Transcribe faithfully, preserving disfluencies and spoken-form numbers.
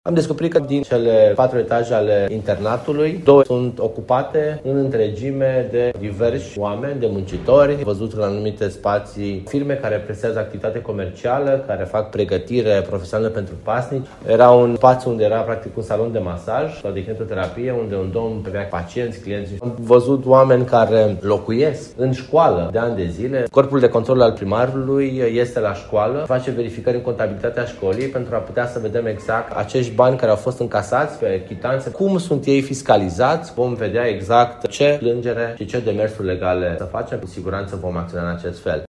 Am descoperit că din cele patru etaje ale internatului, două sunt ocupate în întregime de diversi oameni, de muncitori, văzut în anumite spații, firme care prestează activitate comercială, care fac pregătire profesională pentru pasnici. Era un spațiu unde era practic un salon de masaj sau de kinetoterapie, unde un domn avea pacienți, clienți. Am văzut oameni care locuiesc în școală de ani de zile. Corpul de control al primarului este la școală, face verificări în contabilitatea școlii pentru a putea să vedem exact acești bani care au fost încasați pe chitanțe, cum sunt ei fiscalizați. Vom vedea exact ce plângere și ce demersuri legale să facem. Cu siguranță vom acționa în acest fel.